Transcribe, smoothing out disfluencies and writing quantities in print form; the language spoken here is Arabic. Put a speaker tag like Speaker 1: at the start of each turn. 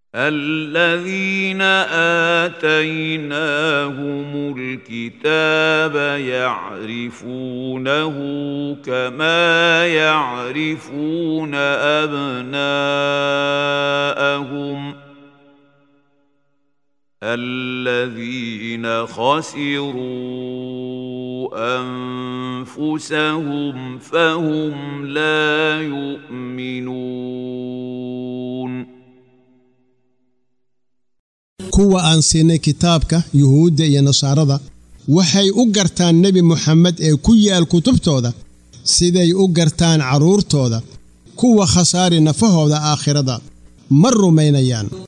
Speaker 1: الذين آتيناهم الكتاب يعرفونه كما يعرفون أبناءهم الذين خسروا أنفسهم فهم لا يؤمنون.
Speaker 2: kuwa aan siinay kitaabka yuhuudda iyo nasaarada waxay u gartaan nabi Muhammad ee ku yaal kutubtooda siday u gartaan caruurtooda kuwa khasaari nafahooda aakhirada ma rumaynayaan.